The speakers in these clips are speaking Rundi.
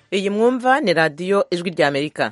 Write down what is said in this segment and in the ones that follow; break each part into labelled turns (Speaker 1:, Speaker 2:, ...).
Speaker 1: iyi mwumva ni radiyo ijwi ry'Amerika.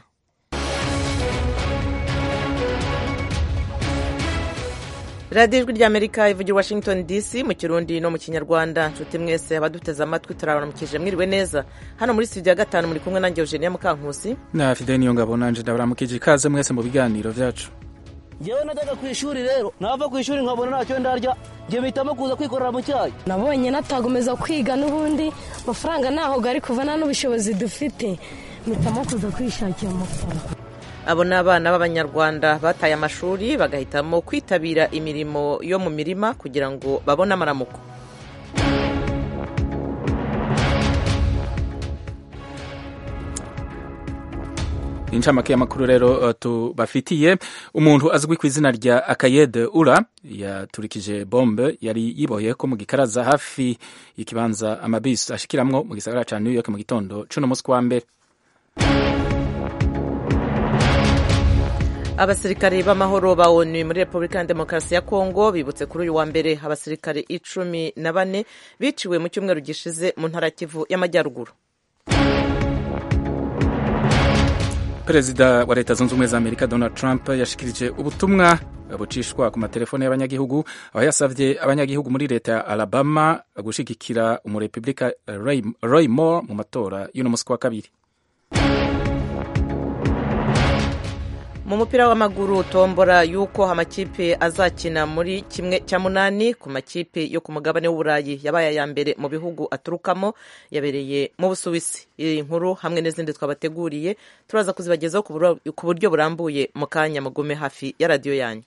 Speaker 1: radiyo ijwi ry'Amerika ivugira Washington DC mu Kirundi no mu Kinyarwanda. Nshuti mwese abaduteze amatwi turabaramukije mwiriwe neza. Hano muri studio ya 5 muri kumwe nanjye Eugenia Mukankusi
Speaker 2: na Fideni Yongabo nanje ndabaramukije ikaze mwese mu biganiro vyacu.
Speaker 3: Jewe najyaga ku ishuri rero nava ku ishuri nkabona ntacyo ndarya ngiye bitamo kuza kwikorera mu cyayi.
Speaker 4: Nabonye natagomeza kwiga n'ubundi mafaranga naho gari kuvana n'ubushobozi dufite mitamo kuza kwishakira amafaranga.
Speaker 1: Abo ni abana b'Abanyarwanda bataye amashuri bagahitamo kwitabira imirimo yo mu mirima kugira ngo babone amaramuko.
Speaker 2: Incamake y'amakuru rero tubafitiye. Umuntu azwi ku izina rya Akayede Ura yaturikije bombe yari yiboheye ko mu gikaraza hafi y'ikibanza amabisi ashikiramwo mu gisagara ca New York mu gitondo c'uno musi wa mbere.
Speaker 1: Abasirikare b'amahoro ba ONU muri Repubulika ya Demokarasi ya Kongo bibutse kuri uyu wa mbere abasirikare 14 biciwe mu cyumweru gishize mu ntara Kivu y'Amajyaruguru.
Speaker 2: Perezida wa Leta Zunze Ubumwe za Amerika Donald Trump yashikirije ubutumwa bucishwa ku matelefone y'abanyagihugu aho yasavye abanyagihugu muri leta ya Alabama gushigikira umurepublika Roy Moore mu matora y'uno musi wa kabiri.
Speaker 1: Mu mupira w'amaguru tombora yuko amakipe azakina muri kimwe cya munani ku makipe yo ku mugabane w'Uburayi yabaye ya mbere mu bihugu aturukamo yabereye mu Busuwisi. Iyi nkuru hamwe n'izindi twabateguriye turaza kuzibagezaho ku buryo burambuye mu kanya mugume hafi ya radio yanyu.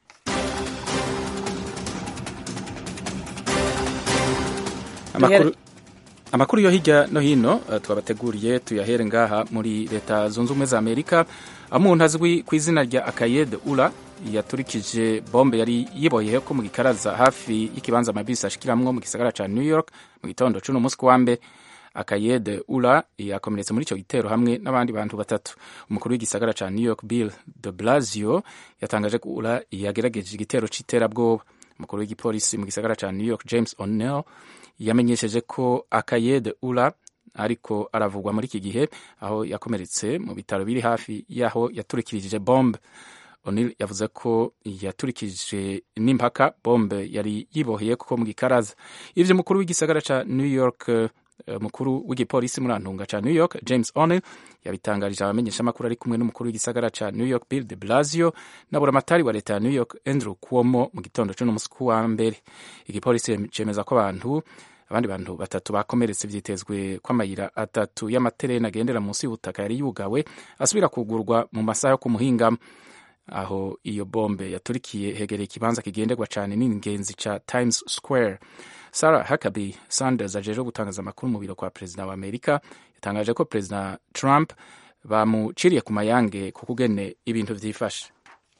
Speaker 2: Amakuru yo hirya no hino twabateguriye tuyahere ngaha muri Leta Zunze Ubumwe za Amerika. Umuntu azwi ku izina rya Akayede Ura yaturikije bombe yari yiboheye ko mu gikaraza hafi y'ikibanza amabisi ashikiramwo mu gisagara ca New York mu gitondo c'uno musi wa mbere. Akayede Ura yakomeretse muri ico gitero hamwe n'abandi bantu batatu. Umukuru w'igisagara ca New York Bill de Blasio yatangaje ko Ura yagerageje igitero c'iterabwoba. Umukuru w'igipolisi mu gisagara ca New York James O'Neill yamenyesheje ko Akayede Ura ariko aravugwa muri iki gihe aho yakomeretse mu bitaro biri hafi yaho yaturikirije bombe. O'Neill yavuze ko yaturikije n'impaka bombe yari yiboheye kuko mu gikaraza. Ivyo mukuru w'igisagara ca New York mukuru w'igipolisi muri Antunga ca New York James O'Neill yabitangarije abamenyesha makuru ari kumwe n'umukuru w'igisagara ca New York Bill de Blasio na buramatari wa leta ya New York Andrew Cuomo mu gitondo c'uno musi wa mbere. Igipolisi cemeza ko abandi bantu batatu bakomeretse vyitezwe ko amayira atatu y'amaterena agendera munsi y'ubutaka yari yugawe asubira kugurwa mu masaha yo kumuhinga. Aho iyo bombe yaturikiye hegereye ikibanza kigenderwa cane n'ingenzi ca Times Square. Sarah Huckabee Sanders ajeje gutangaza amakuru mu biro kwa perezida wa Amerika yatangaje ko perezida Trump bamuciriye ku mayange ku kugene ibintu vyifashe.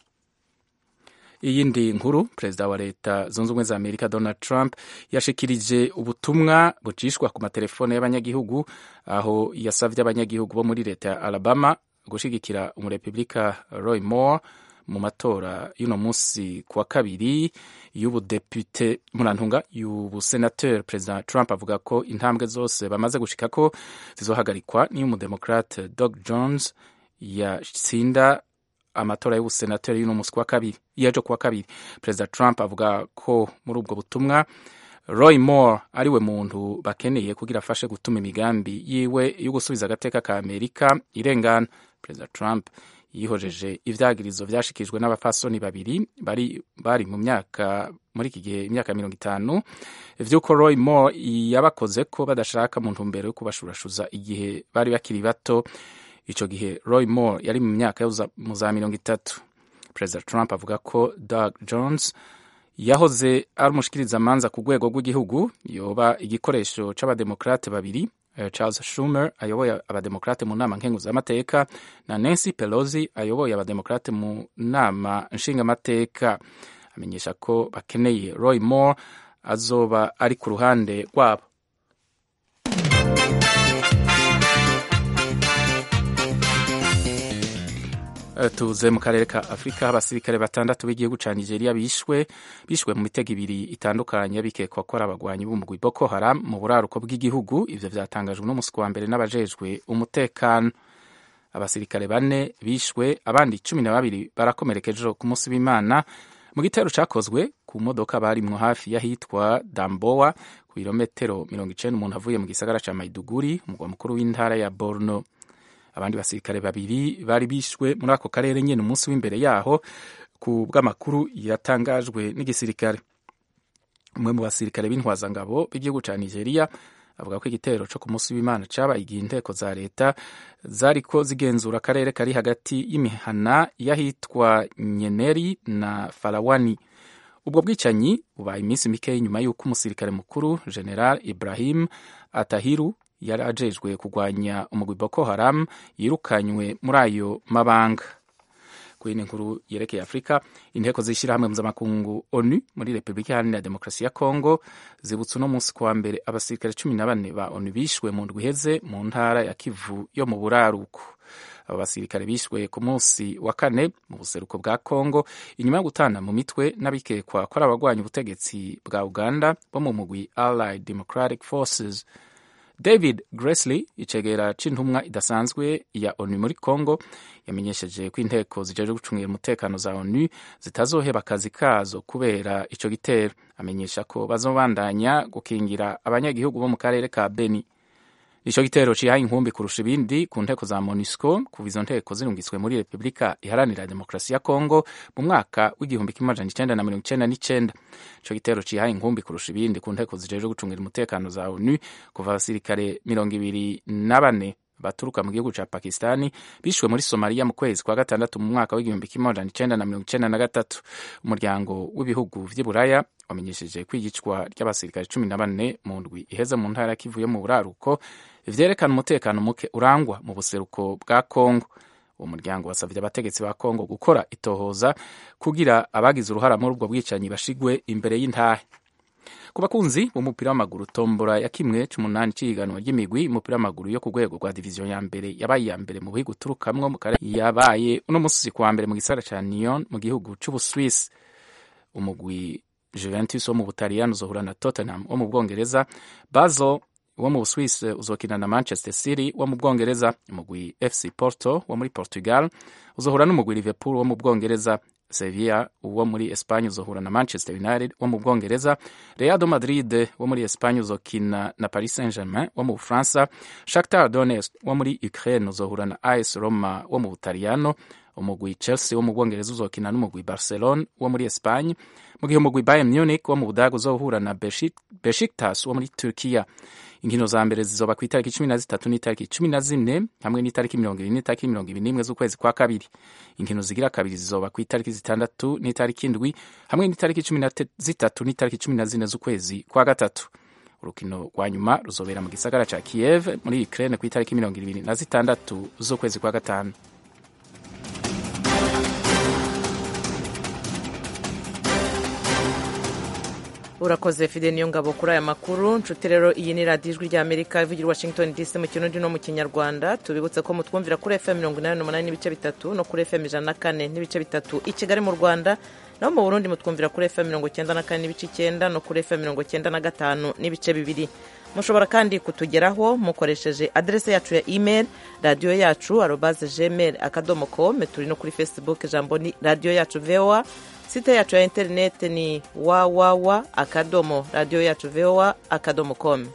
Speaker 2: Iyindi nkuru, perezida wa Leta Zunze Ubumwe za Amerika Donald Trump yashikirije ubutumwa bucishwa ku matelefone y'abanyagihugu aho yasavye abanyagihugu bo muri leta ya Alabama gushigikira umurepublika Roy Moore mu matora y'uno musi kuwa kabiri y'ubudepute murantunga y'ubusenateur. President Trump avuga ko intambwe zose bamaze gushika ko zizohagarikwa niyo umudemokrate Doug Jones yatsinda amatora y'ubusenateur y'uno musi kuwa kabiri yaje kuwa kabiri. President Trump avuga ko muri ubwo butumwa Roy Moore ariwe muntu bakeneye kugira afashe gutuma imigambi yiwe yo gusubiza agateka ka Amerika irengana. President Trump yihojeje ivyagirizo vyashikijwe n'abafasoni babiri bari mu myaka muri iki gihe imyaka 50 vy'uko Roy Moore yabakoze ko badashaka mu ntumbero yo kubashurashuza igihe bari bakiri bato. Ico gihe Roy Moore yari mu myaka yo mu za 30. President Trump avuga ko Doug Jones yahoze ari umushikiriza manza ku rwego rw'igihugu yoba igikoresho c'abademokrate babiri, Charles Schumer ayoboye abademokrate mu nama nkenguzamateka na Nancy Pelosi ayoboye abademokrate mu nama nshingamateka. Amenyesha ko bakeneye Roy Moore azoba ari ku ruhande rwabo. tuze mu karere ka Afrika. Abasirikare batandatu b'igihugu ca Nigeria bishwe mu mitego ibiri itandukanye bikekwa ko ari abagwanyi b'umugwi Boko Haram mu buraruko bw'igihugu. Ivyo vyatangajwe n'umusi wa mbere n'abajejwe umutekano. Abasirikare 4 bishwe, abandi 12 barakomerekeje ku munsi w'Imana mu gitero cakozwe ku modoka barimwo hafi y'ahitwa Damboa ku birometero 90 umuntu avuye mu gisagara ca Maiduguri, umugwa mukuru w'intara ya Borno. Abandi basirikare 2 bari bishwe muri ako karere nyene umunsi w'imbere yaho ku bw'amakuru yatangajwe n'igisirikare. Umwe mu basirikare b'intwazangabo b'igihugu ca Nigeria avuga ko igitero co ku munsi w'Imana cabaye igihe inteko za leta zariko zigenzura akarere kari hagati y'imihana y'ahitwa Nyeneri na Farawani. Ubwo bwicanyi bubaye iminsi mike nyuma y'uko umusirikare mukuru General Ibrahim Atahiru yari ajejwe kurwanya umugwi Boko Haram yirukanywe muri ayo mabanga. Kuri nkuru yerekeye Afrika, inteko z'ishirahamwe mpuzamakungu ONU muri Repubulika Iharanira Demokarasi ya Kongo zibutse uno munsi kuwa mbere abasirikare 14 ba ONU bishwe mu ndwi iheze mu ntara ya Kivu yo mu buraruko. Aba basirikare bishwe ku munsi wa kane mu buseruko bwa Kongo inyuma yo gutana mu mitwe n'abikekwa ko ari abagwanya ubutegetsi bwa Uganda bo mu mugwi Allied Democratic Forces. David Gressly, icegera c'intumwa idasanzwe ya ONU muri Kongo, yamenyesheje ko inteko zijeje gucungira umutekano za ONU zitazoheba akazi kazo kubera ico gitero. Amenyesha ko bazobandanya gukingira abanyagihugu bo mu karere ka Beni. Ico gitero cihaye inkumbi kurusha ibindi ku nteko za MONUSCO kuva izo nteko zirungitswe muri Repubulika Iharanira Demokarasi ya Kongo mu mwaka w'1999. Ico gitero cihaye inkumbi kurusha ibindi ku nteko zijeje gucungira umutekano za ONU kuva abasirikare 24 baturuka mu gihugu ca Pakistani bishwe muri Somalia mu kwezi kwa gatandatu mu mwaka w'1993. Umuryango w'ibihugu vy'Iburaya wamenyesheje kwigicwa ry'abasirikare 14 mu ndwi iheze mu ntara Kivu yo mu buraruko vyerekana umutekano muke urangwa mu buseruko bwa Kongo. Uwo muryango wasavye abategetsi ba Kongo gukora itohoza kugira abagize uruhara muri ubwo bwicanyi bashigwe imbere y'intahe. Ku bakunzi b'umupira w'amaguru, tombora ya kimwe c'8 c'ihiganwa ry'imigwi umupira w'amaguru yo ku rwego rwa division ya mbere yabaye ya mbere mu bihugu turukamwo mu karere yabaye uno munsi kwa mbere mu gisagara ca Lyon mu gihugu c'Ubuswisi. Umugwi Juventus wo mu Butaliyano uzohura na Tottenham wo mu Bwongereza. Basel wo mu Swiss uzokina na Manchester City wo mu Bwongereza. Umugwi FC Porto wo muri Portugal uzohura n'umugwi Liverpool wo mu Bwongereza. Sevilla wo muri Espagne uzohura na Manchester United wo mu Bwongereza. Real Madrid wo muri Espagne uzokina na Paris Saint-Germain wo mu Bufaransa. Shakhtar Donetsk wo muri Ukraine uzohura na AS Roma wo mu Butaliyano. Umugwi Chelsea wo mu Bwongereza uzokina n'umugwi Barcelona wo muri Espagne, mu gihe umugwi Bayern Munich wo mu Budage uzohura na Besiktas wo muri Turkiya. Inkino za mbere zizoba ku itariki 13 n'itariki 14 hamwe n'itariki 20 n'itariki 21 z'ukwezi kwa kabiri. Inkino zigira kabiri zizoba ku itariki 6 n'itariki 7 hamwe n'itariki 13 n'itariki 14 z'ukwezi kwa gatatu. Urukino rwa nyuma ruzobera mu gisagara ca Kiev muri Ukraine ku itariki 26 z'ukwezi kwa gatanu.
Speaker 1: Urakoze Fide Niyongabo kuri aya makuru. Nshuti rero, iyi ni radiyo ijwi rya Amerika ivugira Washington DC mu Kirundi no mu Kinyarwanda. Tubibutse ko mutwumvira kuri FM 88 n'ibice bitatu no kuri FM 104 n'ibice bitatu i Kigali mu Rwanda, naho mu Burundi mutwumvira kuri FM 94 n'ibice 9 no kuri FM 95 n'ibice bibiri. Mushobora kandi kutugeraho mukoresheje adresse yacu ya email radio yacu @gmail.com. Turi no kuri Facebook jambo ni radio yacu VOA. Site yacu ya internet ni www.radioyacu.voa.com.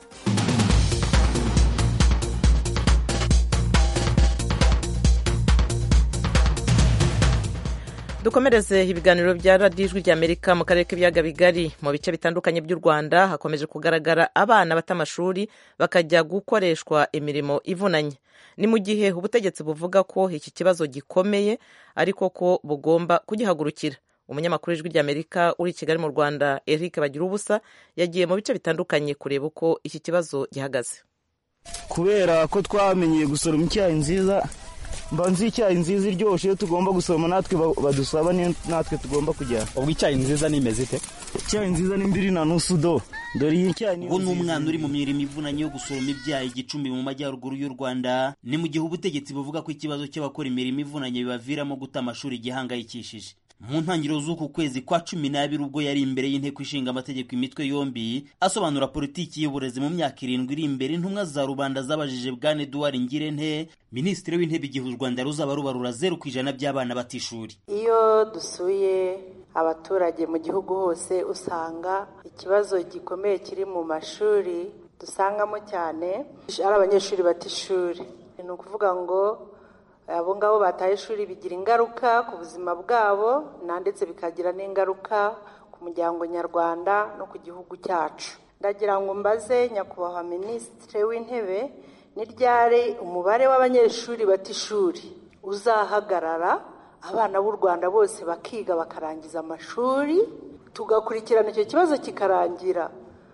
Speaker 1: Dukomereze ibiganiro bya radiyo ijwi rya Amerika mu karere k'ibiyaga bigari. Mu bice bitandukanye by'u Rwanda hakomeje kugaragara abana bata amashuri bakajya gukoreshwa imirimo ivunanye. Ni mu gihe ubutegetsi buvuga ko iki kibazo gikomeye ariko ko bugomba kugihagurukira. Umunyamakuru w'ijwi rya Amerika uri i Kigali mu Rwanda, Eric Bagirubusa, yagiye mu bice bitandukanye kureba uko iki kibazo gihagaze.
Speaker 5: Kubera ko twamenyeye gusoroma icyayi nziza, mbanzi icyayi nziza iryoshye iyo tugomba gusoroma natwe badusaba natwe tugomba kujya.
Speaker 6: Ubwo icyayi nziza ni imeze ite?
Speaker 5: Icyayi nziza ni 2.5 do. dore iyi cyayi
Speaker 6: ubu ni umwana uri mu mirimo ivunanye yo gusoroma ibyayi Gicumbi mu majyaruguru y'u Rwanda, ni mu gihe ubutegetsi buvuga ko ikibazo cy'abakora imirimo ivunanye bibaviramo guta amashuri gihangayikishije. Mu ntangiriro z'uku kwezi kwa 12 ubwo yari imbere y'inteko ishinga amategeko imitwe yombi asobanura politiki y'uburezi mu myaka 7 iri imbere, intumwa za rubanda zabajije Bwana Edouard Ngirente, minisitiri w'intebe igihe u Rwanda ruzaba rubarura 0% by'abana batishuri.
Speaker 7: Iyo dusuye abaturage mu gihugu hose usanga ikibazo gikomeye kiri mu mashuri dusangamo cyane ari abanyeshuri batishuri. Ni ukuvuga ngo abo ngabo bataye ishuri bigira ingaruka ku buzima bwabo ndetse bikagira n'ingaruka ku muryango nyarwanda no ku gihugu cyacu. Ndagira ngo mbaze nyakubahwa minisitiri w'intebe, ni ryari umubare w'abanyeshuri batishuri uzahagarara abana b'u Rwanda bose bakiga bakarangiza amashuri tugakurikirana icyo kibazo kikarangira,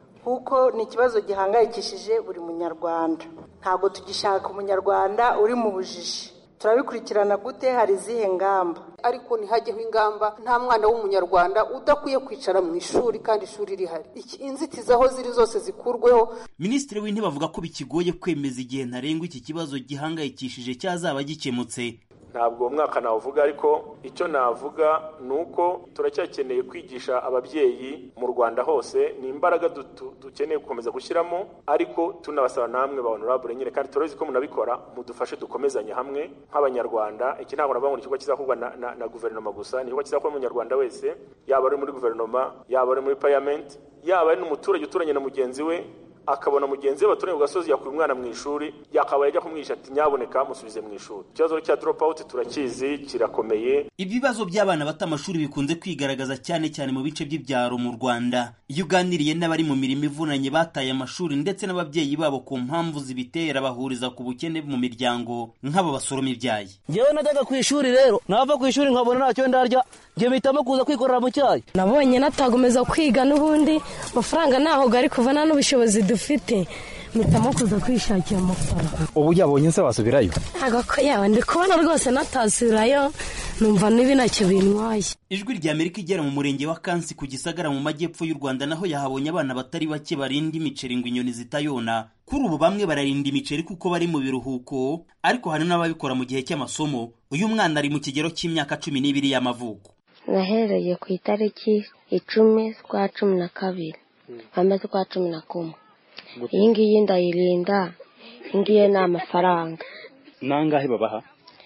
Speaker 7: kuko ni ikibazo gihangayikishije buri munyarwanda. Ntabwo tugishaka umunyarwanda uri mu bujiji. Turabikurikirana gute? Hari izihe ngamba?
Speaker 8: Ariko ntihajyeho ingamba, nta mwana w'umunyarwanda udakwiye kwicara mu ishuri kandi ishuri rihari. Inzitizi aho ziri zose zikurweho.
Speaker 6: Minisitiri w'intebe avuga ko bikigoye kwemeza igihe ntarengwa iki kibazo gihangayikishije cyazaba gikemutse.
Speaker 9: Ntabwo umwaka nawuvuga, ariko icyo navuga nuko turacyakeneye kwigisha ababyeyi mu Rwanda hose. Ni imbaraga dukeneye gukomeza gushyiramo, ariko tunabasaba namwe ba honorable nyine, kandi turazi ko munabikora, mudufashe dukomezanye hamwe nk'abanyarwanda. Iki ntabwo navuga ngo ikigo kizakorwa na guverinoma gusa, ni ikigo kizakorwa n'umunyarwanda wese, yaba ari muri guverinoma, yaba ari muri parliament, yaba ari n'umuturage uturanye na mugenzi we, akabona mugenzi we baturanye ku gasozi yakuye umwana mu ishuri, yakabaye ajya kumwigisha ati nyaboneka musubize mu ishuri. Ikibazo cya drop out turakizi, kirakomeye.
Speaker 6: Ibibazo by'abana bata amashuri bikunze kwigaragaza cyane cyane mu bice by'ibyaro mu Rwanda. Iyo uganiriye n'abari mu mirimo ivunanye bataye amashuri ndetse n'ababyeyi babo ku mpamvu zibitera, bahuriza ku bukene mu miryango nk'abo basoroma ibyayi.
Speaker 3: Njyewe najyaga ku ishuri rero, nava ku ishuri nkabona ntacyo ndarya, njye mpitamo kuza kwikorera mu cyayi.
Speaker 4: Nabonye natagomeza kwiga n'ubundi amafaranga naho gari kuva nta n'ubushobozi dufite, mpitamo kuza kwishakira amafaranga.
Speaker 10: Ubu yabonye se wasubirayo?
Speaker 4: Ntabwo ko yawe ndi kubona rwose natasubirayo, numva nibi ntacyo bintwaye.
Speaker 6: Ijwi rya Amerika igera mu murenge wa Kansi ku Gisagara mu majyepfo y'u Rwanda, naho yahabonye abana batari bake barinda imiceri ngo inyoni zitayona. Kuri ubu bamwe bararinda imiceri kuko bari mu biruhuko, ariko hari n'ababikora mu gihe cy'amasomo. Uyu mwana ari mu kigero cy'imyaka 12 y'amavuko.
Speaker 11: Nahereye ku itariki 10 z'ukwa 12 amaze kwa 11. Iyi ngiyi ndayirinda, ngiye n'amafaranga.
Speaker 10: Nangahe babaha?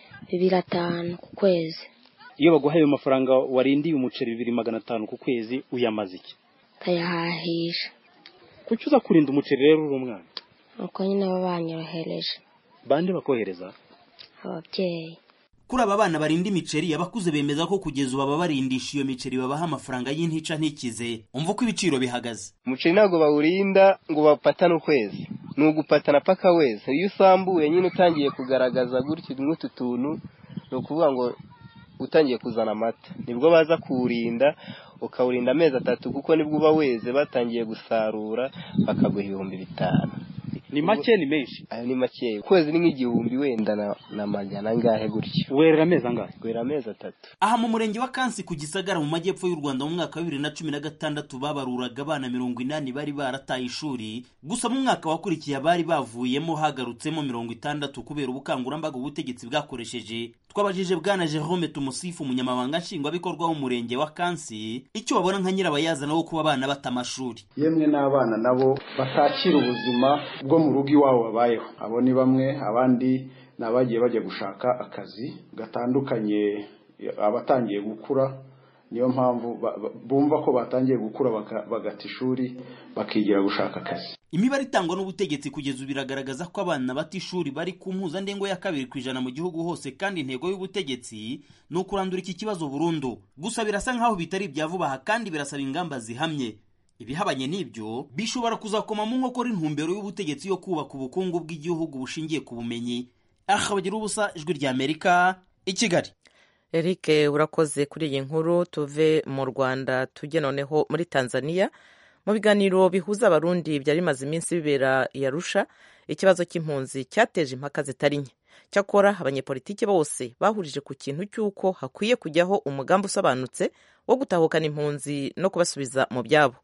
Speaker 11: 2,500 ku kwezi.
Speaker 10: Iyo baguhaye ayo mafaranga warindiye umuceri 2,500 ku kwezi, uyamaze iki?
Speaker 11: Tayahahisha.
Speaker 10: Kuki uza kurinda umuceri rero uri umwana?
Speaker 11: Uko nyine babanyorohereje.
Speaker 10: Bande bakohereza?
Speaker 11: Ababyeyi.
Speaker 6: Kuri aba bana barinda imiceri, abakuze bemeza ko kugeza ubu barindisha iyo miceri babaha amafaranga y'intica ntikize. Umva uko ibiciro bihagaze.
Speaker 12: Umuceri ntabwo bawurinda ngo bapatane ukwezi, ni ugupatana paka wese. Iyo usambuye nyine utangiye kugaragaza gutyo nk'utu tuntu, ni ukuvuga ngo utangiye kuzana amata, nibwo baza kuwurinda, ukawurinda amezi 3 kuko nibwo uba weze batangiye gusarura, bakaguha 5,000.
Speaker 10: Ni make ni menshi?
Speaker 12: Ayo ni make. Kwezi ni nk'igihumbi wenda na majana ngahe gutyo.
Speaker 10: Werera amezi angahe?
Speaker 12: Werera amezi 3.
Speaker 6: Aha mu murenge wa Kansi ku Gisagara mu majyepfo y'u Rwanda mu mwaka wa 2016 babaruraga abana 80 bari barataye ishuri. Gusa mu mwaka wakurikiye abari bavuyemo hagarutsemo 60 kubera ubukangurambaga ubutegetsi bwakoresheje. Twabajije Bwana Jerome Tumusifu, umunyamabanga nshingwabikorwa w'umurenge wa Kansi, icyo babona nka nyirabayazana wo kuba abana bata amashuri.
Speaker 13: Yemwe n'abana nabo batakira ubuzima bwo mu rugo iwabo babayeho. Abo ni bamwe, abandi nabagiye bajya gushaka akazi gatandukanye. Abatangiye gukura niyo mpamvu bumva ko batangiye gukura bagata ishuri bakigira gushaka akazi.
Speaker 6: Imibare itangwa n'ubutegetsi kugeza ubu biragaragaza ko abana bata ishuri bari ku mpuzandengo ya 2% mu gihugu hose, kandi intego y'ubutegetsi ni ukurandura iki kibazo burundu. Gusa birasa nkaho bitari ibyavubaha kandi birasaba ingamba zihamye. Ibihabanye n'ibyo bishobora kuzakoma mu nkokora intumbero y'ubutegetsi yo kubaka ubukungu bw'igihugu bushingiye ku bumenyi. Bagira ubusa, Ijwi rya Amerika, i Kigali.
Speaker 1: Eric, urakoze kuri iyi nkuru. Tuve mu Rwanda tujye noneho muri Tanzania. Mu biganiro bihuza abarundi byari bimaze iminsi bibera i Arusha, ikibazo cy'impunzi cyateje impaka zitari nke. Cyakora abanyepolitiki bose bahurije ku kintu cy'uko hakwiye kujyaho umugambi usobanutse wo gutahukana impunzi no kubasubiza mu byabo.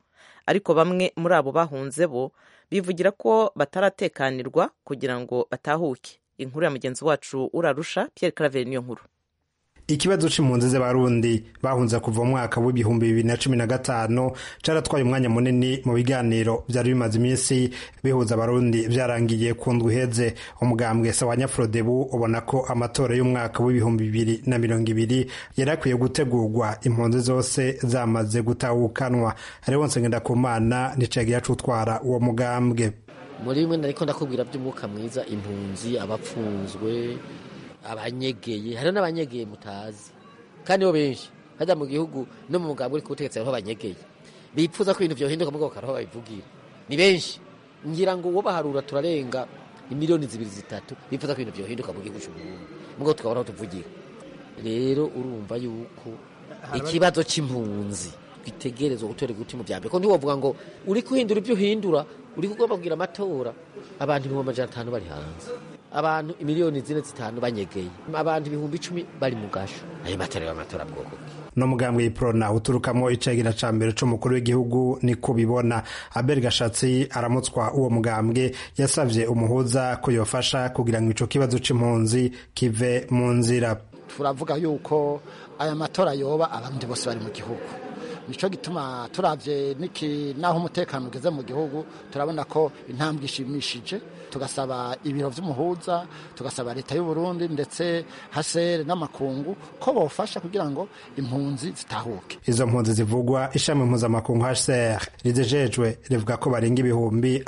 Speaker 1: ariko bamwe muri abo bahunze bo bivugira ko bataratekanirwa kugira ngo batahuke. Inkuru ya mugenzi wacu urarusha Pierre Claver niyo nkuru.
Speaker 14: Ikibazo c'impunzi z'abarundi bahunze kuva mu mwaka w'ibihumbi 2015 caratwaye umwanya munini mu biganiro vyari bimaze iminsi bihuza abarundi vyarangiye ku ndwi iheze. Umugambwe Sawanya Frodebu ubona ko amatora y'umwaka w'ibihumbi 2020 yarakwiye gutegurwa impunzi zose zamaze gutahukanwa. Ariko Ngendakumana nicagiye cutwara uwo mugambwe.
Speaker 15: Muri mwe nariko ndakubwira by'umwuka mwiza, impunzi, abapfunzwe, abanyegeye, hari n'abanyegeye mutazi kandi bo benshi hada mu gihugu no mu mugambwe uri kutegetse aho abanyegeye bipfuza ko ibintu byohinduka mu bwoko aho babivugira ni benshi. Ngira ngo uwo baharura turarenga imiliyoni 2-3 bipfuza ko ibintu byohinduka mu gihugu cy'uburundi mugo tukabona tuvugira. Rero urumva yuko ikibazo c'impunzi gitegerezwa gutora guti mu byambe ko ntiwovuga ngo uri kuhindura ibyo uhindura, uri kugomba kugira amatora abantu 500 bari hanze, abantu imiliyoni 4-5 banyegeye, abantu 10,000 bari mu gasho. Ayo matora bwoko
Speaker 14: no mugambwe y'Iprona uturukamo icagira ca mbere c'umukuru w'igihugu ni kubibona. Abel Gashatsi aramutswa uwo mugambwe yasavye umuhuza ko yofasha kugira ngo ico kibazo c'impunzi kive mu nzira.
Speaker 16: Turavuga yuko aya matora yoba abandi bose bari mu gihugu, nico gituma turavye niki naho umutekano ugeze mu gihugu turabona ko intambwe ishimishije. Tugasaba ibiro vy'umuhuza, tugasaba leta y'u Burundi ndetse hasere n'amakungu ko bofasha kugira ngo impunzi zitahuke.
Speaker 14: Izo mpunzi zivugwa ishami mpuzamakungu HCR rizejejwe rivuga ko barenga ibihumbi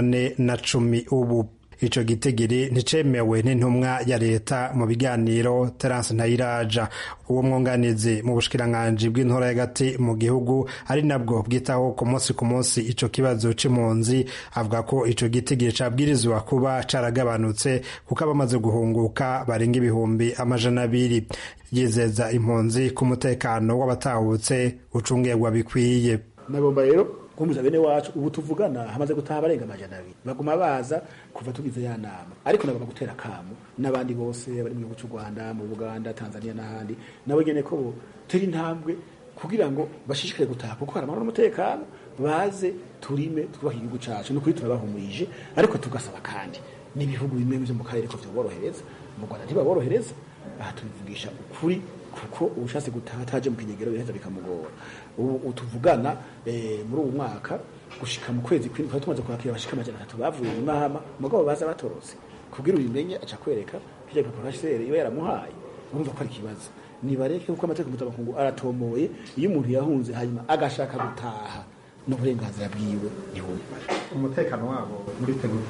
Speaker 14: 410 ubu. Ico gitigiri nticemewe n'intumwa ya leta mu biganiro Terence Ntayiraja. Uwo mwunganizi mu bushikiranganje bw'intora y'agati mu gihugu ari nabwo bwitaho ku munsi ico kibazo c'impunzi avuga ko ico gitigiri cabwirizwa kuba caragabanutse kuko abamaze guhunguka barenga ibihumbi 200. Yizeza impunzi ku mutekano w'abatahutse ucungirwa bikwiye.
Speaker 17: Nagomba rero kumuza bene wacu ubu tuvugana hamaze gutaha barenga 200 baguma baza kuva tugize ya nama, ariko nagomba gutera kamo n'abandi bose bari mu gihugu cy'u Rwanda, mu Buganda, Tanzania n'ahandi nabo gene ko turi intambwe kugira ngo bashishikare gutaha kuko hari amahoro n'umutekano, baze turime twubaka igihugu cyacu no kuri turabahumurije. Ariko tugasaba kandi n'ibihugu bimwe byo mu karere ko byoborohereza. Mu Rwanda ntibaborohereza, aha tubivugisha ukuri kuko ubushatse gutaha taje mu kinyegero biheza bikamugora. Ubu tuvugana muri uwo mwaka gushika mu kwezi kw'indwi tumaze kwakira bashika 300 bavuye mu mahama mugabo baza batorose kugira ubimenye aca kwereka kije kwa HCR iyo yaramuhaye. Urumva ko ari kibazo nibareke kuko amategeko mpuzamakungu aratomoye. Iyo umuntu yahunze hanyuma agashaka gutaha n'uburenganzira bwiwe ntibumva
Speaker 18: umutekano wabo muri teguye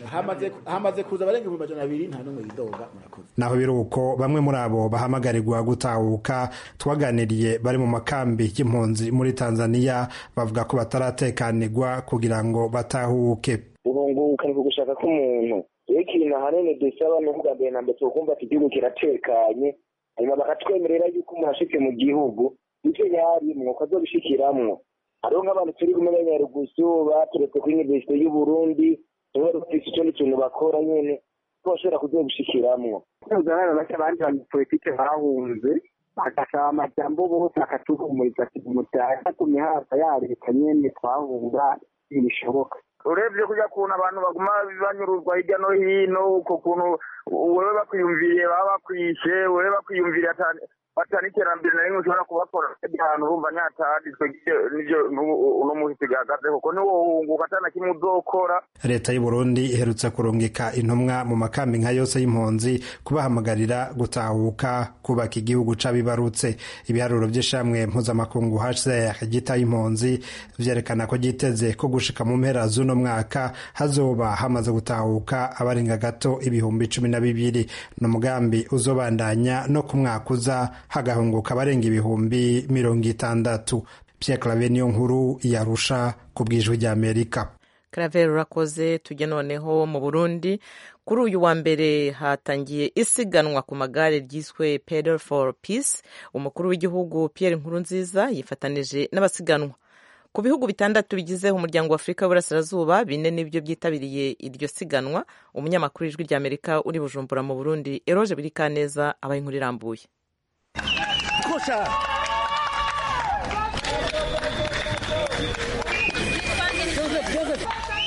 Speaker 17: hamaze kuza barenga 200 nta numwe yidoga. Murakoze.
Speaker 14: Naho biruko bamwe muri abo bahamagarirwa gutahuka twaganiriye bari mu makambi y'impunzi muri Tanzania bavuga ko bataratekanirwa kugira ngo batahuke.
Speaker 19: Urunguka ni gushaka ko umuntu ikintu hanene dusaba no kugambira nambe tukumva ati igihugu kiratekanye hanyuma bakatwemerera yuko umuntu ashike mu gihugu icyo yari mu ko azobishikiramwo. Hariho nk'abantu turi kumenya Nyarugusu baturetse kuri Universite y'u Burundi rero ufite icyo kintu bakora nyene ko bashobora kuzobishikiramwo.
Speaker 20: Kuzana n'abandi bantu politike bahunze bagasaba amajambo bose akatuhumuriza ati mutaha kumihasa ya leta nyene twahunga ibishoboka.
Speaker 19: Urebye kujya kuntu abantu baguma banyururwa hirya no hino uko kuntu wewe bakwiyumviriye baba bakwishe, wewe bakwiyumviriye atani iterambere na rimwe ushobora kubakora ahantu urumva nyataditswe n'ibyo uno muhisi gahagaze kuko niwo wunguka atana kimwe uzokora.
Speaker 14: Leta y'u Burundi iherutse kurungika intumwa mu makambi nka yose y'impunzi kubahamagarira gutahuka kubaka igihugu c'abibarutse. Ibiharuro by'ishamwe mpuzamakungu HCR gita y'impunzi vyerekana ko giteze ko gushika mu mpera z'uno mwaka hazoba hamaze gutahuka abarenga gato ibihumbi 12. N'umugambi uzobandanya no ku mwaka uza hagahunguka abarenga ibihumbi 60. Pierre Claver niyo nkuru yarusha ku bw'ijwi ry'Amerika.
Speaker 1: Claver urakoze. Tujye noneho mu Burundi. Kuri uyu wa mbere hatangiye isiganwa ku magare ryiswe Pedal for Peace. Umukuru w'igihugu Pierre Nkurunziza yifatanije n'abasiganwa. Ku bihugu 6 bigize umuryango wa Afrika y'Uburasirazuba 4 nibyo byitabiriye iryo siganwa. Umunyamakuru w'ijwi ry'Amerika uri Bujumbura mu Burundi Eroje Birikaneza abaye inkuru irambuye.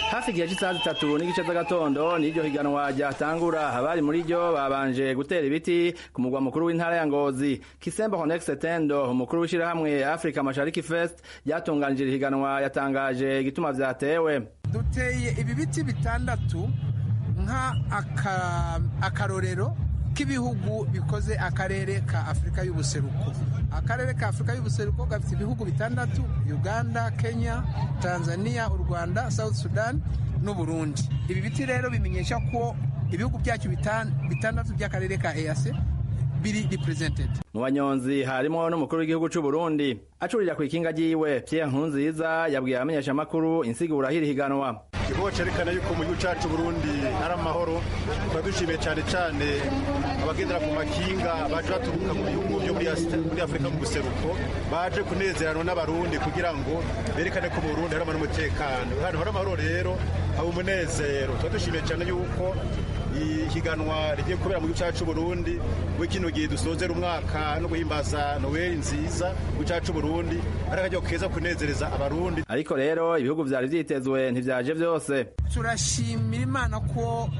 Speaker 21: hafi igihe cy'isaha 3 n'igice z'agatondo n'iryo higanwa ryatangura abari muri ryo babanje gutera ibiti ku mugwa mukuru w'intara ya Ngozi. Kisembo Honex Tendo umukuru w'ishirahamwe Africa Mashariki Fest ryatunganije higanwa yatangaje igituma vyatewe.
Speaker 22: Duteye ibi biti bitandatu nka akarorero k'ibihugu bikoze akarere ka Afrika y'ubuseruko. Akarere ka Afrika y'ubuseruko gafite ibihugu bitandatu: Uganda, Kenya, Tanzania, u Rwanda, South Sudan n'u Burundi. Ibi biti rero bimenyesha ko ibihugu byacu bitandatu by'akarere ka EAC biri represented.
Speaker 21: Mu banyonzi harimo n'umukuru w'igihugu cy'u Burundi. Acurira ku ikinga ryiwe Pierre Nkurunziza yabwiye abamenyesha makuru insigura hiri higanwa.
Speaker 18: Igihugu cerekana yuko mu gihugu cyacu Burundi ari amahoro, twadushimiye cyane cyane abagendera ku makinga baje baturuka mu bihugu byo muri Afrika mu buseruko baje kunezeranwa n'abarundi kugira ngo berekane ko mu Burundi hari umutekano. Hano hari amahoro rero abo umunezero. Twadushimiye cyane yuko ihiganwa rigiye kubera mu gihugu cyacu Burundi w'ikino gihe dusozera umwaka no guhimbaza Noel nziza mu cyacu Burundi ari akajya keza kunezereza abarundi.
Speaker 21: Ariko rero ibihugu vyari vyitezwe ntivyaje vyose.
Speaker 22: Turashimira Imana ko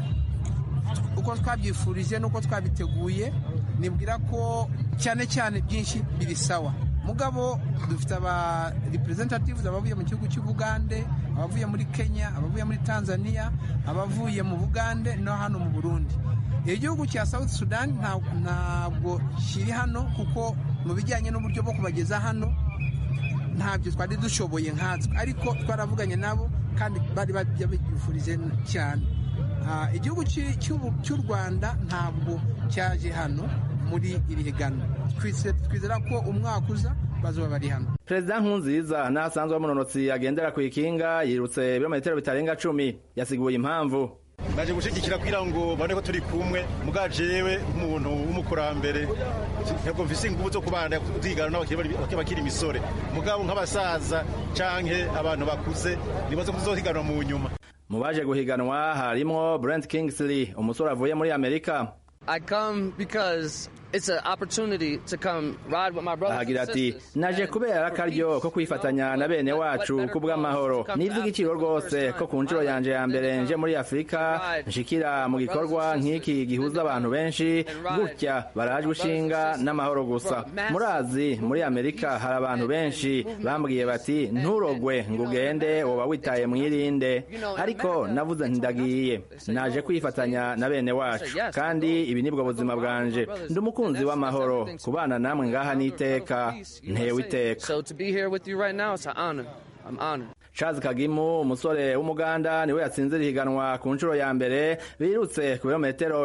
Speaker 22: uko twabyifurije nuko twabiteguye, nibwira ko cyane cyane byinshi biri sawa. Mugabo dufite aba representatives abavuye mu gihugu cy'u Bugande, abavuye muri Kenya, abavuye muri Tanzania, abavuye mu Bugande no hano mu Burundi. Igihugu cya South Sudan ntabwo kiri hano kuko mu bijyanye n'uburyo bwo kubageza hano ntabyo twari dushoboye nkatwe, ariko twaravuganye nabo kandi bari babifurije cyane. Igihugu cy'u Rwanda ntabwo cyaje hano muri iri higanwa. Twizera ko umwaka uza bazoba bari hano.
Speaker 21: Perezida Nkurunziza nasanzwe w'umunonotsi agendera ku ikinga yirutse ibirometero bitarenga 10 yasiguye impamvu.
Speaker 18: Naje gushigikira kugira ngo bane ko turi kumwe muga jewe umuntu w'umukurambere ntabwo mfise ingufu zo kubanda kuzigana n'abakiri imisore mugabo nk'abasaza canke abantu bakuze nibazo kuzohiganwa mu nyuma.
Speaker 21: Mu baje guhiganwa harimo Brent Kingsley umusore avuye muri Amerika.
Speaker 23: I come because it's an opportunity to come ride with my brothers.
Speaker 21: Agira ati naje kubera akaryo ko kwifatanya na bene wacu kubw'amahoro. N'ivy'igiciro rwose ko ku nshuro yanje ya mbere nje muri Afrika nshikira mu gikorwa nk'iki gihuza abantu benshi gutya baraje gushinga n'amahoro gusa. Murazi muri Amerika hari abantu benshi bambwiye bati nturogwe ngo ugende woba witaye mwirinde, ariko navuze ndagiye naje kwifatanya na bene wacu kandi ibi nibwo buzima bwanje. Ndumukunzi w'amahoro kubana namwe ngaha n'iteka ntewe iteka.
Speaker 23: So to be here with you right now, it's an honor. I'm honored.
Speaker 21: Charles Kagimu umusore w'umuganda niwe yatsinze rihiganwa ku nshuro ya mbere birutse ku birometero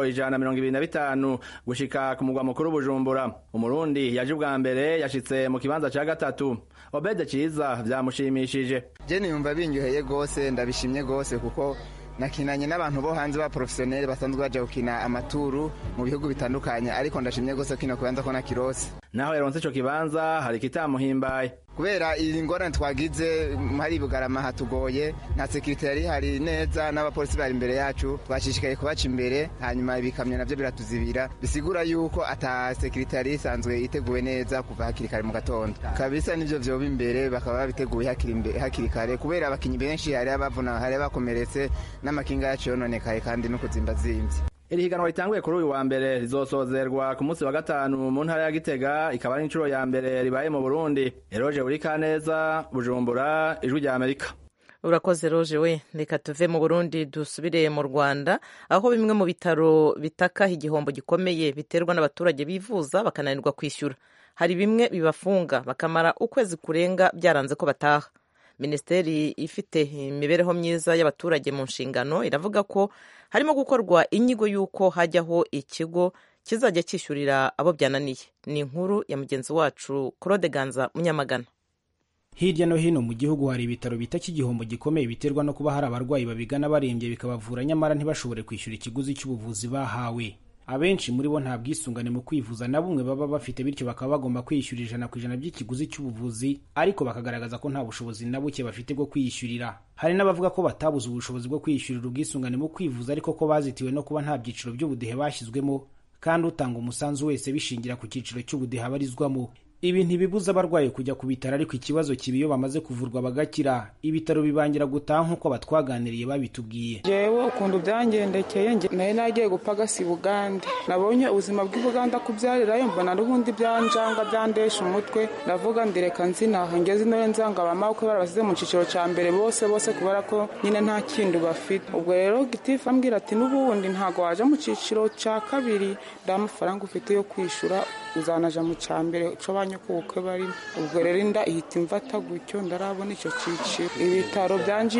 Speaker 21: 125 gushika ku mugwa mukuru Bujumbura. Umurundi yaje bwa mbere yashitse mu kibanza ca gatatu. Obede Ciza vyamushimishije.
Speaker 24: Je niyumva binyoheye gose, ndabishimye gose kuko nakinanye n'abantu bo hanze ba professionnel basanzwe baje gukina amaturu mu bihugu bitandukanye, ariko ndashimye gose kino kubanza ko nakirose.
Speaker 21: Naho yaronse ico kibanza hari kitamuhimbaye
Speaker 24: kubera iyi ngorane twagize hari Bugarama hatugoye, nta security yari hari neza n'abapolisi bari imbere yacu, twashishikaye kubaca imbere hanyuma ibikamyo navyo biratuzibira, bisigura yuko ata security yari isanzwe iteguwe neza kuva hakiri kare mu gatondo. Kabisa nivyo vyoba imbere bakaba babiteguye hakiri kare kubera abakinyi benshi hari abavuna hari bakomeretse n'amakinga yacu yononekaye kandi no kuzimba zimvye.
Speaker 21: Iri higanwa ritanguye kuri uyu wa mbere rizosozerwa ku munsi wa gatanu mu ntara ya Gitega, ikaba ari inshuro ya mbere ribaye mu Burundi. Eroje Burikaneza, Bujumbura, Ijwi rya Amerika.
Speaker 1: Urakoze Roje we. Reka tuve mu Burundi dusubire mu Rwanda, aho bimwe mu bitaro bitaka igihombo gikomeye biterwa n'abaturage bivuza bakananirwa kwishyura. Hari bimwe bibafunga bakamara ukwezi kurenga byaranze ko bataha. Minisiteri ifite imibereho myiza y'abaturage mu nshingano iravuga ko harimo gukorwa inyigo y'uko hajyaho ikigo kizajya cyishyurira abo byananiye. Ni inkuru ya mugenzi wacu Claude Ganza Munyamagana.
Speaker 25: Hirya no hino mu gihugu hari ibitaro bita igihombo gikomeye biterwa no kuba hari abarwayi babigana barembye bikabavura nyamara ntibashobore kwishyura ikiguzi cy'ubuvuzi bahawe. Abenshi muri bo nta bwisungane mu kwivuza na bumwe baba bafite, bityo bakaba bagomba kwishyura 100% by'ikiguzi cy'ubuvuzi, ariko bakagaragaza ko nta bushobozi na buke bafite bwo kwiyishyurira. Hari n'abavuga ko batabuze ubushobozi bwo kwiyishyurira ubwisungane mu kwivuza, ariko ko bazitiwe no kuba nta byiciro by'ubudehe bashyizwemo, kandi utanga umusanzu wese bishingira ku cyiciro cy'ubudehe abarizwamo. ibi ntibibuza abarwayi kujya ku bitaro, ariko ikibazo kiba iyo bamaze kuvurwa bagakira ibitaro bibangira gutaha nk'uko batwaganiriye babitubwiye.
Speaker 2: jewe ukuntu byangendekeye nayo nagiye gupagasi Bugande, nabonye ubuzima bw'i Buganda kubyarirayo mbona n'ubundi byanjanga byandesha umutwe, ndavuga ndireka nzinaha ngeze ino nzanga abamabukwe barabasize mu ciciro ca mbere bose kubera ko nyine nta kintu bafite. ubwo rero gitifu ambwira ati n'ubundi ntago waje mu ciciro ca kabiri, ndamafaranga ufite yo kwishura uzanaja mu ca mbere co banyukubukwe barimo. ubwo rero inda ihita imvata gutyo ndarabona ico ciciro. ibitaro byanje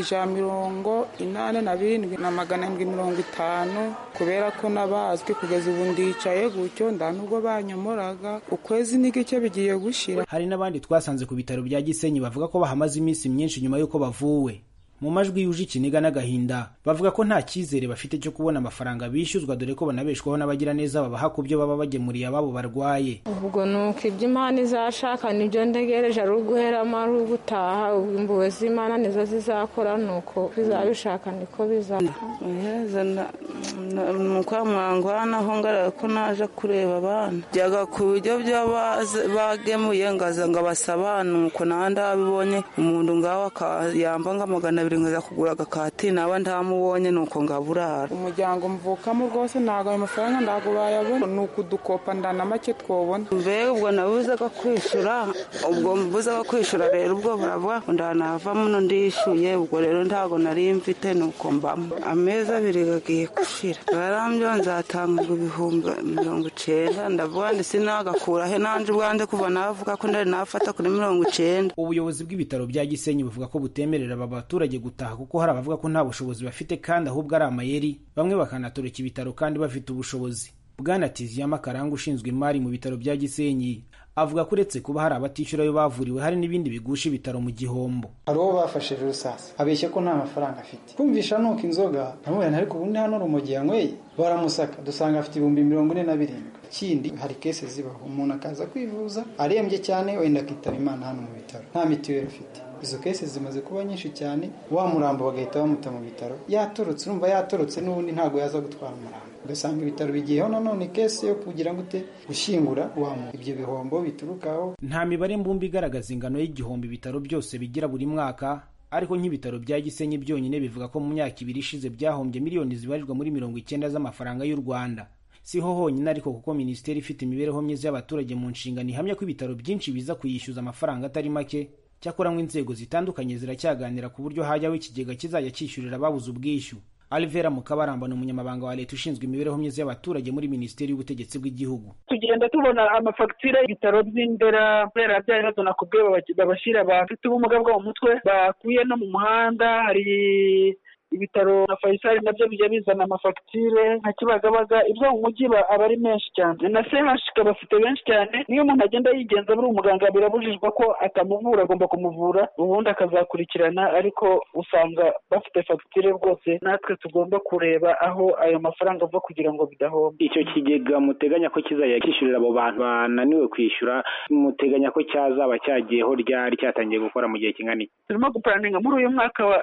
Speaker 2: 187,750 kubera ko nabazwe kugeza ubu ndicaye gutyo ndanubwo banyomoraga ukwezi n'igice bigiye gushira.
Speaker 25: Hari n'abandi twasanze ku bitaro bya Gisenyi bavuga ko bahamaze iminsi myinshi nyuma y'uko bavuwe. Mu majwi yuje ikiniga n'agahinda bavuga ko nta cyizere bafite cyo kubona amafaranga bishyuzwa, dore ko banabeshwaho n'abagira neza babaha ku byo baba bagemuriye ababo barwaye.
Speaker 4: ubwo nuko iby'Imana izashaka nibyo ntegereje, ari uguheramo ari ugutaha, impuhwe z'Imana nizo zizakora, nuko bizabishaka niko bizaba.
Speaker 5: nuko mwangwana aho ngara ko naje kureba abana byaga ku buryo bagemuye ngaza ngo abasabana, nuko nandi abibonye umuntu ngaho akayamba nga 200 ngaza kugura agakati naba ndamubonye, nuko ngaburara.
Speaker 2: umuryango mvukamo rwose ntago ayo mafaranga ndago bayabona, nuko dukopa ndana make twobona.
Speaker 5: mbega ubwo nabuzaga kwishura, ubwo mbuzaga kwishura rero ubwo baravuga ngo ndanavamo no ndishuye, ubwo rero ntago nari mfite, nuko mbamo amezi 2 gagiye gushira. barambyo nzatanga 90,000 ndavuga ndi sinagakura he nanje ubwande kuva navuga ko ndari nafata kuri 90.
Speaker 25: ubuyobozi bw'ibitaro bya Gisenyi buvuga ko butemerera aba baturage gutaha kuko hari abavuga ko nta bushobozi bafite kandi ahubwo ari amayeri, bamwe bakanatoroka ibitaro kandi bafite ubushobozi. Bwana Tiziyama Karanga ushinzwe imari mu bitaro bya Gisenyi avuga ko uretse kuba hari abatishyura ayo bavuriwe hari n'ibindi bigusha ibitaro mu gihombo.
Speaker 7: hari uwo bafashe rusasi abeshye ko nta mafaranga afite, kumvisha nuko inzoga namubona, ariko ubundi hano urumogi yanyweye baramusaka dusanga afite 47,000. ikindi hari kese zibaho umuntu akaza kwivuza arembye cyane wenda akitaba Imana hano mu bitaro nta mitiweli afite. izo kese zimaze kuba nyinshi cyane, wa murambo bagahita bamuta mu bitaro yatorotse. urumva yatorotse n'ubundi ntago yaza gutwara umurambo, ugasanga ibitaro bigiyeho nanone kese yo kugira ngo gushyingura wamu. ibyo bihombo biturukaho.
Speaker 25: Nta mibare mbumbi igaragaza ingano y'igihombo ibitaro byose bigira buri mwaka, ariko nk'ibitaro bya Gisenyi byonyine bivuga ko mu myaka 2 ishize byahombye miliyoni zibarirwa muri 90 z'amafaranga y'u Rwanda. Siho honyine ariko kuko minisiteri ifite imibereho myiza y'abaturage mu nshingano ihamya ko ibitaro byinshi biza kuyishyuza amafaranga atari make. Cyakora mu inzego zitandukanye ziracyaganira ku buryo hajyaho ikigega kizajya cyishyurira ababuze ubwishyu. Alvera Mukabaramba ni umunyamabanga wa leta ushinzwe imibereho myiza y'abaturage muri minisiteri y'ubutegetsi bw'igihugu.
Speaker 8: tugenda tubona amafagitire y'ibitaro by'Indera kubera bya bibazo nakubwiye babashyira abafite ubumuga bwo mu mutwe bakuye no mu muhanda. hari ibitaro na Faisal nabyo bijya bizana amafagitire nka Kibagabaga, ibyo mu mujyi aba ari menshi cyane, na CHK bafite benshi cyane. niyo umuntu agenda yigenza buri umuganga birabujijwe ko atamuvura, agomba kumuvura ubundi akazakurikirana, ariko usanga bafite fagitire rwose. natwe tugomba kureba aho ayo mafaranga ava kugira ngo bidahomba.
Speaker 9: icyo kigega muteganya ko kizajya kishyurira abo bantu bananiwe kwishyura, muteganya ko cyazaba cyagiyeho ryari cyatangiye gukora mu gihe kingana iki?
Speaker 8: turimo gupuraninga muri uyu mwaka wa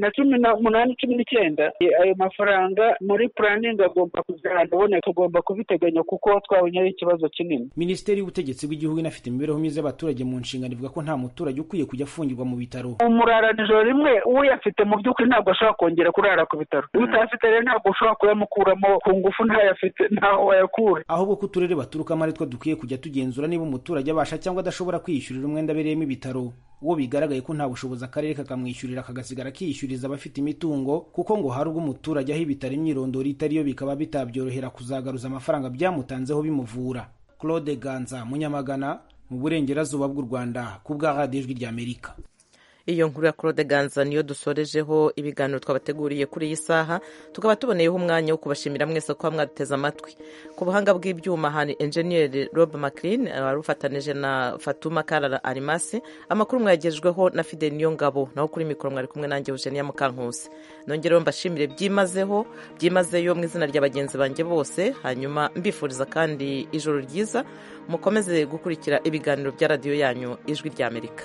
Speaker 8: 2018-19 ayo mafaranga muri puraningi agomba kuzaboneka, tugomba kubiteganya kuko twabonye ari ikibazo kinini.
Speaker 25: Minisiteri y'ubutegetsi bw'igihugu inafite imibereho myiza y'abaturage mu nshingano ivuga ko nta muturage ukwiye kujya afungirwa mu bitaro.
Speaker 8: umurara nijoro rimwe uyafite mu by'ukuri ntabwo ashobora kongera kurara ku bitaro, utafite rero ntabwo ushobora kuyamukuramo ku ngufu, ntayafite ntaho wayakura.
Speaker 25: ahubwo ko uturere baturukamo ari two dukwiye kujya tugenzura niba umuturage abasha cyangwa adashobora kwiyishyurira umwenda abereyemo ibitaro. uwo bigaragaye ko nta bushobozi akarere kakamwishyurira kagasigara kiyishyuriza abafite imitungo, kuko ngo hari ubwo umuturage aho ibitaro imyirondoro itariyo bikaba bitabyorohera kuzagaruza amafaranga byamutanzeho bimuvura. Claude Ganza, Munyamagana, mu burengerazuba bw'u Rwanda, ku bwa Radio Ijwi ry'Amerika.
Speaker 1: Iyo nkuru ya Claude Ganza niyo dusorejeho ibiganiro twabateguriye kuri iyi saha, tukaba tuboneyeho umwanya wo kubashimira mwese ko mwateze amatwi. Ku buhanga bw'ibyuma hari Engineer Rob McLean warufatanije na Fatuma Karara Arimasi. Amakuru mwagejweho na Fidel Niyongabo, naho kuri mikoro mwari kumwe nanjye Eugenia Mukankusi. Nongereho mbashimire byimazeyo mu izina ry'abagenzi banjye bose, hanyuma mbifuriza kandi ijoro ryiza. Mukomeze gukurikira ibiganiro bya radio yanyu Ijwi ry'Amerika.